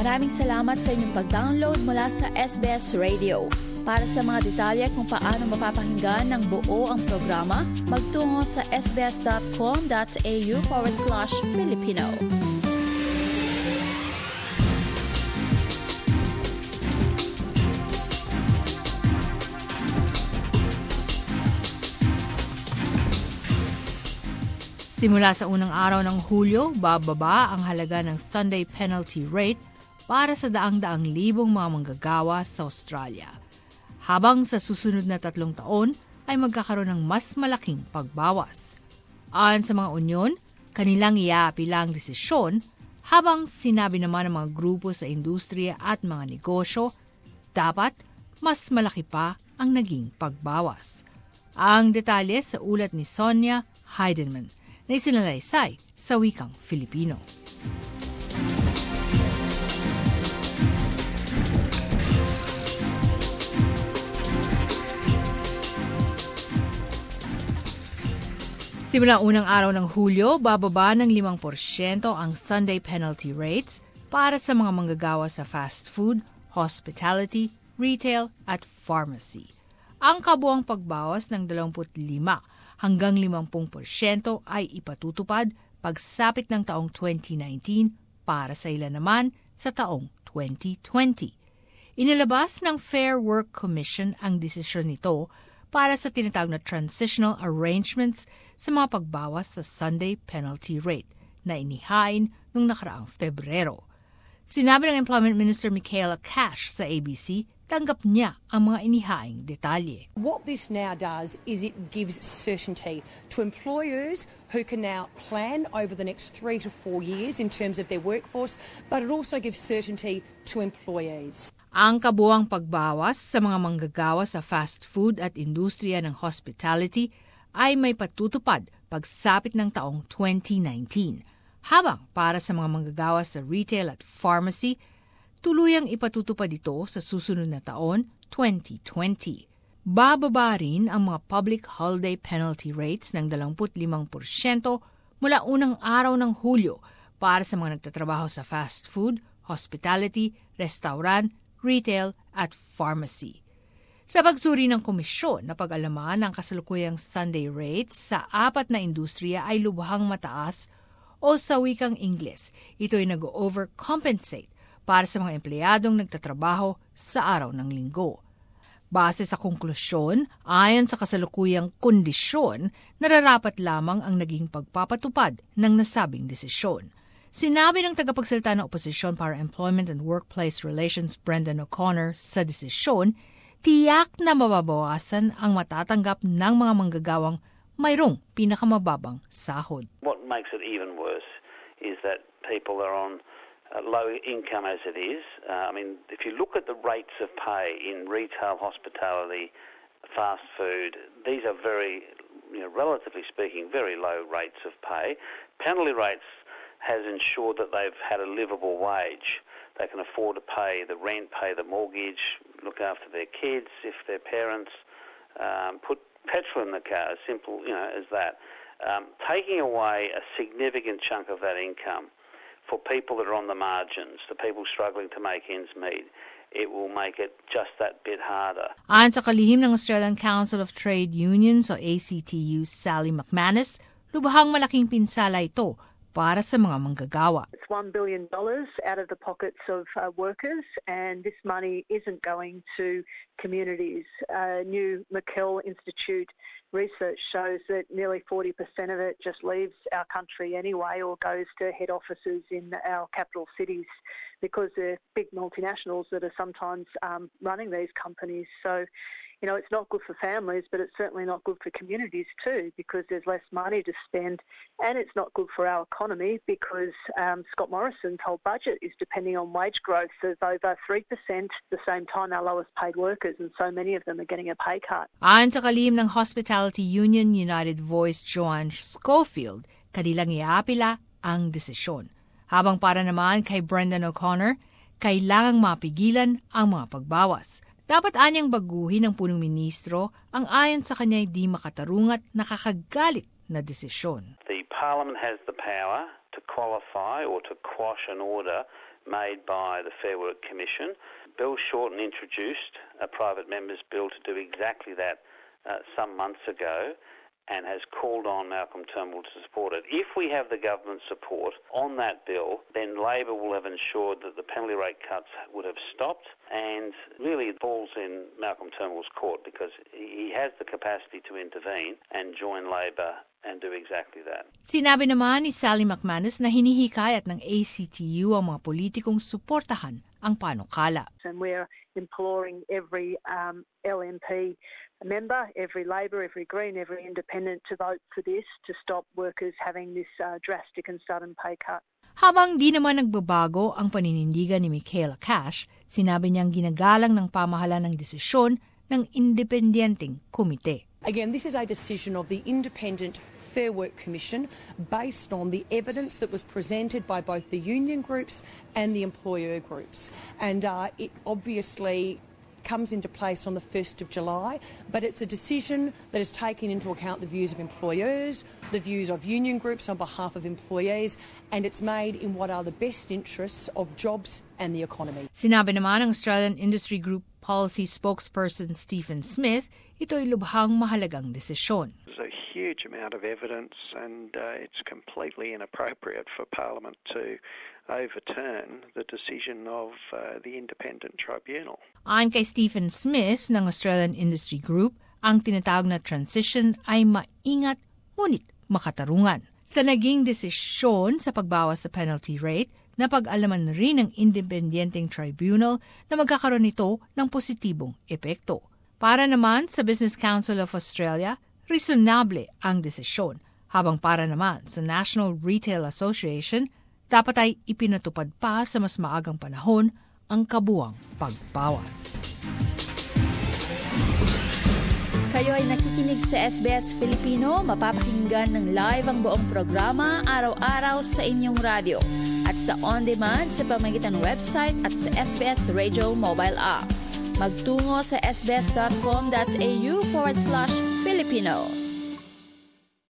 Maraming salamat sa inyong pag-download mula sa SBS Radio. Para sa mga detalye kung paano mapapakinggan ng buo ang programa, magtungo sa sbs.com.au/Filipino. Simula sa unang araw ng Hulyo, bababa ang halaga ng Sunday penalty rate para sa daang-daang libong mga manggagawa sa Australia. Habang sa susunod na 3 taon ay magkakaroon ng mas malaking pagbawas. Ayon sa mga unyon, kanilang iaapila ang desisyon, habang sinabi naman ng mga grupo sa industriya at mga negosyo, dapat mas malaki pa ang naging pagbawas. Ang detalye sa ulat ni Sonia Heidenman na isinalaysay sa wikang Filipino. Simula unang araw ng Hulyo, bababa ng 5% ang Sunday penalty rates para sa mga manggagawa sa fast food, hospitality, retail at pharmacy. Ang kabuang pagbawas ng 25 hanggang 50% ay ipatutupad pagsapit ng taong 2019 para sa ilan naman sa taong 2020. Inilabas ng Fair Work Commission ang desisyon nito para sa tinatawag na transitional arrangements sa mga pagbawas sa Sunday penalty rate na inihain noong nakaraang Pebrero. Sinabi ng Employment Minister Michaela Cash sa ABC, tanggap niya ang mga inihaing detalye. What this now does is it gives certainty to employers who can now plan over the next 3 to 4 years in terms of their workforce, but it also gives certainty to employees. Ang kabuang pagbawas sa mga manggagawa sa fast food at industriya ng hospitality ay may patutupad pagsapit ng taong 2019, habang para sa mga manggagawa sa retail at pharmacy, tuluyang ipatutupad ito sa susunod na taon, 2020. Bababa rin ang mga public holiday penalty rates ng 25% mula unang araw ng Hulyo para sa mga nagtatrabaho sa fast food, hospitality, restaurant, retail at pharmacy. Sa pagsuri ng komisyon na pag-alaman ang kasalukuyang Sunday rates sa 4 na industriya ay lubhang mataas o sa wikang Ingles, ito ay nag-overcompensate para sa mga empleyadong nagtatrabaho sa araw ng linggo. Base sa konklusyon, ayon sa kasalukuyang kondisyon, nararapat lamang ang naging pagpapatupad ng nasabing desisyon. Sinabi ng tagapagsalita ng oposisyon para Employment and Workplace Relations Brendan O'Connor sa desisyon, tiyak na mababawasan ang matatanggap ng mga manggagawang mayroong pinakamababang sahod. What makes it even worse is that people are on low income as it is. If you look at the rates of pay in retail, hospitality, fast food, these are very, relatively speaking, very low rates of pay. Penalty rates has ensured that they've had a livable wage. They can afford to pay the rent, pay the mortgage, look after their kids if their parents, put petrol in the car, as simple as that. Taking away a significant chunk of that income for people that are on the margins, the people struggling to make ends meet, it will make it just that bit harder. Ayon sa kalihim ng Australian Council of Trade Unions o ACTU, Sally McManus, lubhang malaking pinsala ito para sa mga manggagawa. It's $1 billion out of the pockets of workers, and this money isn't going to communities. New McKell Institute research shows that nearly 40% of it just leaves our country anyway or goes to head offices in our capital cities because they're big multinationals that are sometimes running these companies. So, it's not good for families, but it's certainly not good for communities too because there's less money to spend, and it's not good for our economy because Scott Morrison's whole budget is depending on wage growth of over 3%, the same time our lowest paid workers, and so many of them are getting a pay cut. Ayon sa kalihim ng Hospitality Union United Voice Joanne Schofield, kanilang iaapila ang desisyon. Habang para naman kay Brendan O'Connor, kailangang mapigilan ang mga pagbawas. Dapat anyang baguhin ng punong ministro ang ayon sa kanya'y di makatarungat nakakagalit na desisyon. The Parliament has the power to qualify or to quash an order made by the Fair Work Commission. Bill Shorten introduced a private member's bill to do exactly that some months ago, and has called on Malcolm Turnbull to support it. If we have the government support on that bill, then Labor will have ensured that the penalty rate cuts would have stopped, and really it falls in Malcolm Turnbull's court because he has the capacity to intervene and join Labor and do exactly that. Sinabi naman ni Sally McManus na hinihikayat ng ACTU ang mga politikong suportahan ang panukala. And we're imploring every LNP member, every Labor, every Green, every Independent to vote for this to stop workers having this drastic and sudden pay cut. Habang di naman nagbabago ang paninindigan ni Michaela Cash, sinabi niyang ginagalang ng pamahalaan ng desisyon ng independenteng komite. Again, this is a decision of the Independent Fair Work Commission based on the evidence that was presented by both the union groups and the employer groups. And it obviously comes into place on the 1st of July, but it's a decision that is taking into account the views of employers, the views of union groups on behalf of employees, and it's made in what are the best interests of jobs and the economy. Sinabi naman ng Australian Industry Group Policy spokesperson Stephen Smith, ito'y lubhang mahalagang desisyon. There's a huge amount of evidence and it's completely inappropriate for Parliament to overturn the decision of the Independent Tribunal. Ayon kay Stephen Smith ng Australian Industry Group, ang tinatawag na transition ay maingat ngunit makatarungan. Sa naging desisyon sa pagbawas sa penalty rate, napag-alaman rin ng independenteng tribunal na magkakaroon nito ng positibong epekto. Para naman sa Business Council of Australia, reasonable ang desisyon, habang para naman sa National Retail Association, dapat ay ipinatupad pa sa mas maagang panahon ang kabuang pagbawas. Kayo ay nakikinig sa SBS Filipino, mapapakinggan ng live ang buong programa araw-araw sa inyong radyo at sa on-demand sa pamamagitan ng website at sa SBS Radio mobile app. Magtungo sa sbs.com.au/Filipino.